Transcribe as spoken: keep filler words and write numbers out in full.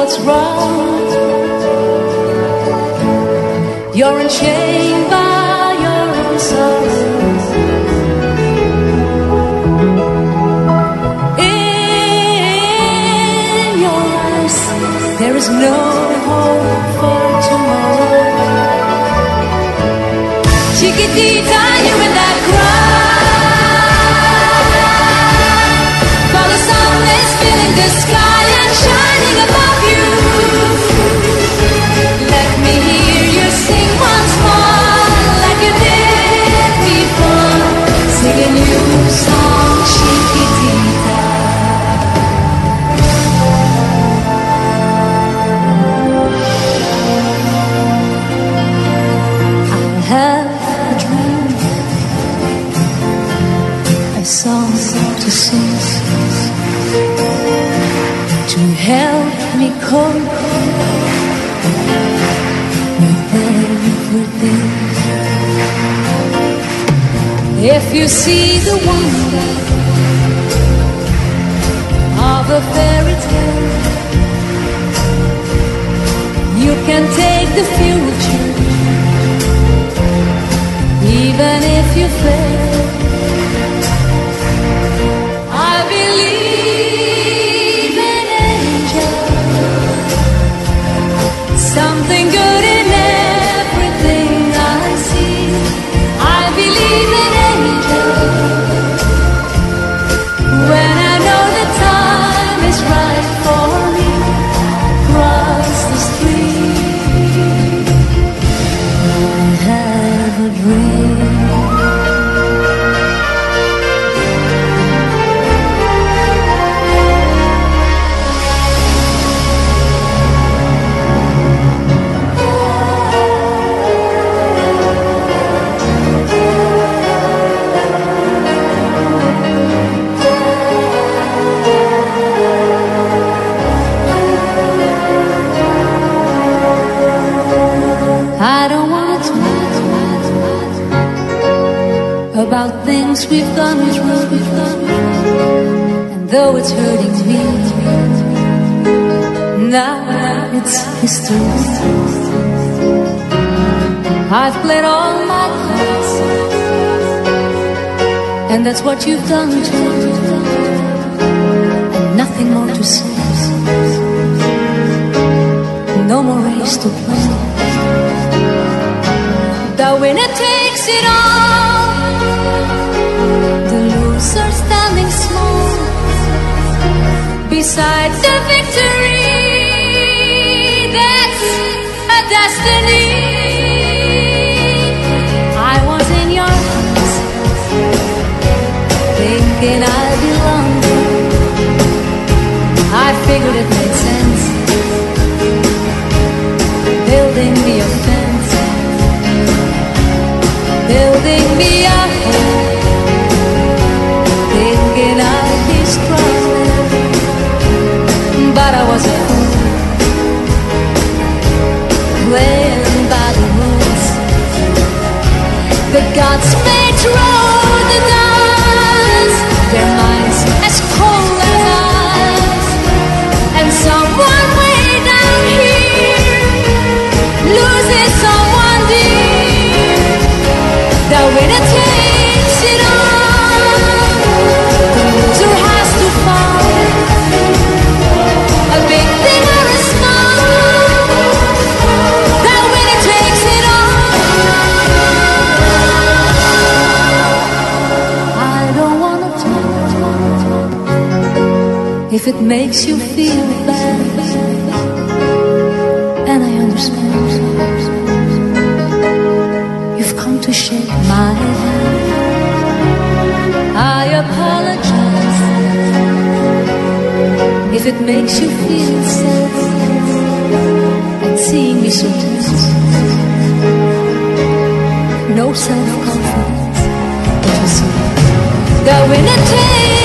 what's wrong. You're unchained by your own sorrows. In your eyes, there is no hope for tomorrow. Chiquitita, you're in that cry. While the sun is filling the sky and shining above you, let me hear you sing once more, like you did before. Sing a new song, Chiquitita. I have a dream, a song to sing, to help me cope with everything. If you see the wonder of a fairy tale, you can take the future, even if you fail. I believe in angels, something good in everything I see. I believe in angels when I know the time is right for me. Cross the street, I have a dream. I don't want to talk about things we've gone through, and though it's hurting me, now it's history. I've played all my cards, and that's what you've done too, and nothing more to say. No more race to play. The winner takes it all, the loser standing small beside the victory. That's a destiny. I was in your arms, thinking I belonged. I figured it made sense, building me a fence, building me a home, thinking I'd be strong. But I was a fool, playing by the rules. The gods may throw the dice, their minds as cold as ice, and someone way down here loses someone dear. The winner takes it all, the loser has to fall, a big thing or a small. The winner takes it all. I don't wanna talk if it makes you feel bad, and I understand. You've come to shake my hand. I apologize if it makes you feel sad and seeing me so tense. No self-confidence, it was you. The winner takes